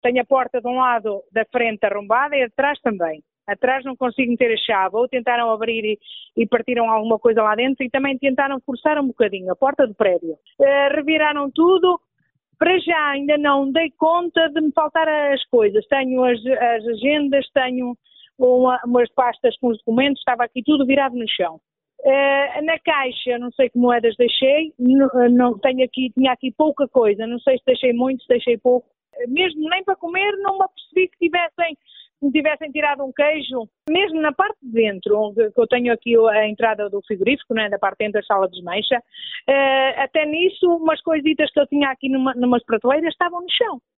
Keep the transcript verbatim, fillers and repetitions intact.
tenho a porta de um lado da frente arrombada e atrás também. Atrás não consigo meter a chave, ou tentaram abrir e, e partiram alguma coisa lá dentro e também tentaram forçar um bocadinho a porta do prédio. Uh, reviraram tudo, para já ainda não dei conta de me faltar as coisas. Tenho as, as agendas, tenho uma, umas pastas com os documentos, estava aqui tudo virado no chão. Uh, na caixa, não sei que moedas deixei, não, não, tenho aqui, tinha aqui pouca coisa, não sei se deixei muito, se deixei pouco. Mesmo nem para comer não me apercebi que tivessem, me tivessem tirado um queijo. Mesmo na parte de dentro, onde eu tenho aqui a entrada do frigorífico, né, da parte de dentro da sala de desmancha, uh, até nisso umas coisitas que eu tinha aqui numa, numas prateleiras estavam no chão.